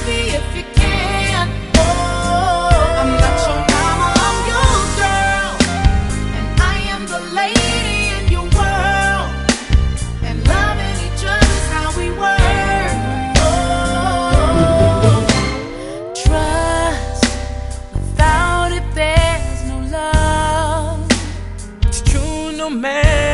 me if you can. Oh, I'm not your mama, I'm your girl, and I am the lady in your world, and loving each other's how we work. Oh, trust, without it there's no love. It's true, no man